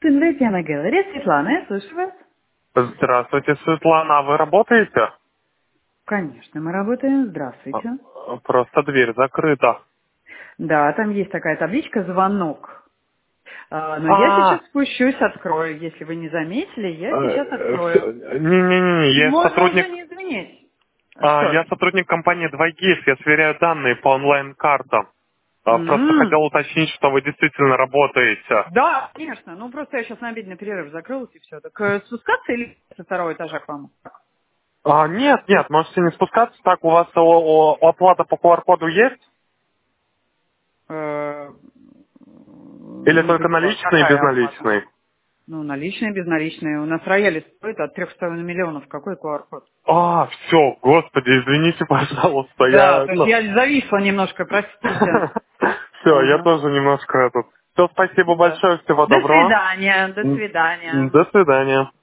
Инвестиционная галерея. Светлана, я слышу вас. Здравствуйте, Светлана. А вы работаете? Конечно, мы работаем. Здравствуйте. Просто дверь закрыта. Да, там есть такая табличка «Звонок». Но я сейчас А, спущусь, открою. Если вы не заметили, я сейчас открою. не-не-не, я Можно уже сотрудник, не звонить. Что? я сотрудник компании 2GIS, я сверяю данные по онлайн-картам. Просто М. хотел уточнить, что вы действительно работаете. Да, конечно. Ну, просто я сейчас на обеденный перерыв закрылась и все. Так спускаться или со второго этажа к вам? Нет, можете не спускаться. Так, у вас оплата по QR-коду есть? Э, Или Не только поняла, наличные и какая оплата? безналичные? Ну, наличные, безналичные. У нас рояли стоит от 3,5 миллионов. Какой QR-код? Все, господи, извините, пожалуйста, Да, я, то есть я зависла немножко, простите. Все, я Ага, тоже немножко этот. Все, спасибо да. большое, всего До доброго. свидания, до свидания. До свидания.